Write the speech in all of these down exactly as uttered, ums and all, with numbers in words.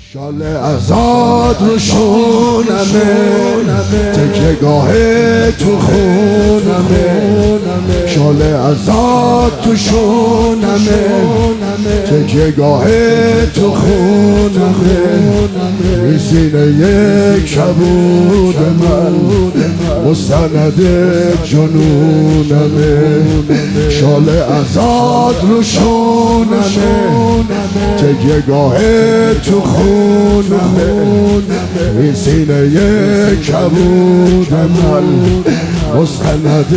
شال ازاد رو شونمه، تکیه گاه تو خونمه. شال ازاد تو شونمه، تکیه گاه تو خونمه. این سینه یک کبود من، مستند جنونمه. شال ازاد رو شونمه، تکیه گاه تو خونمه. این سینه یک کبود من، مستند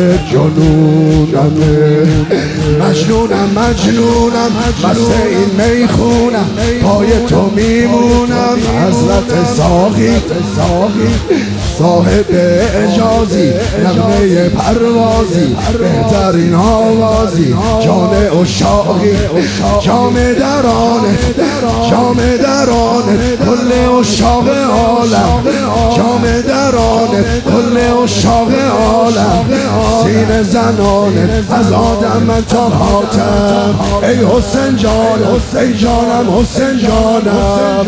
جنونمه. مجنونم مجنونم مست این میخونم، پای تو میمونم. حضرت ساقی صاحب اجازی، نغمه پروازی، بهترین آوازی. جان عشاقی جام درانه، جام درانه کل عشاق عالم. جام درانه کل عشاق عالم. سینه زنانه از آدم من تا حاتم. ای حسین جانم، ای جانم حسین جانم.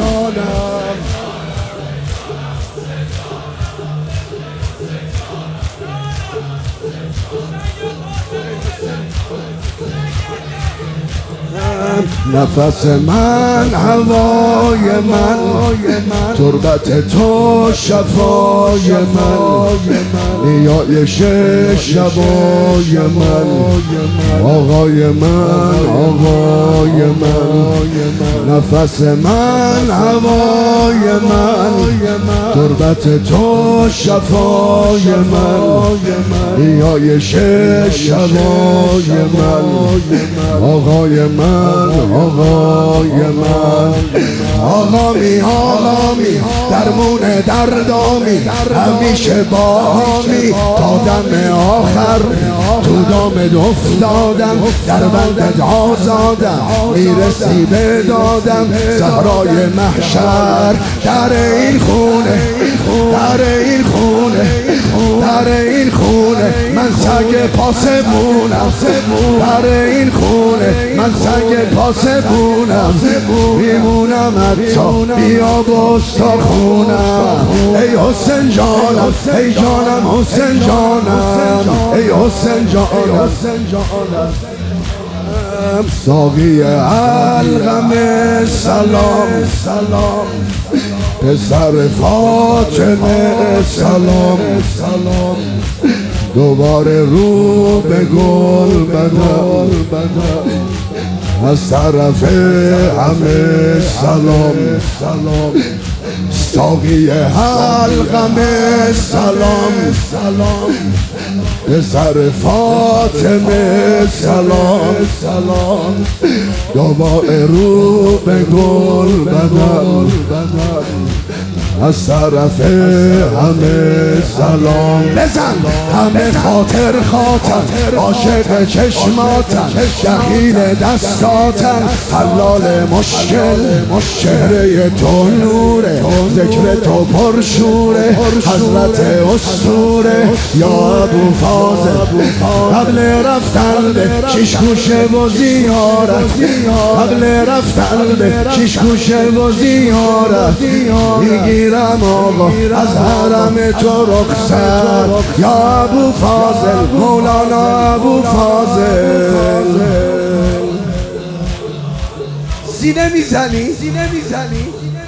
نفس من هوای من، تربت تو شفای من. نیایش شبای من، آقای من آقای من. نفس من هوای من، تربت تو شفای من. نیایش شبای من، آقای من آقای من. آقامی آقامی درمون دردامی، همیشه با همی تا دم آخر. تو دامت افتادم، در بندت آزادم، میرسی به دادم. زهرای محشر در این خونه، در این خونه، در این خونه من سگ پاسبونم. در این خونه من سگ پاسبونم. میمونم حتی بیا بستاخونم. ای حسین جانم، ای جانم حسین جانم، ای حسین جانم. ساقی علقم سلام، سلام پسر فاطمه سلام، سلام. دوباره رو به گل بدم، از طرف همه سلام، سلام. ساقی حلقم سلام، سلام پسر فاطمه سلام، سلام. دوباره رو به گل بدم، از طرف همه سلام. بزن همه خاطر خاطر، عاشق چشماتن، دخیل دستاتن، حلال مشکل. چهره تو نوره، ذکر تو پرشوره. حضرت اسطوره یا ابو فاضل، قبل رفتن به شش گوشه و زیارت، قبل رفتن به شش گوشه و زیارت. میگیرم آقا از حرم تو رخصت، یا ابو فاضل مولانا ابو فاضل. سینه میزنی؟ سینه میزنی؟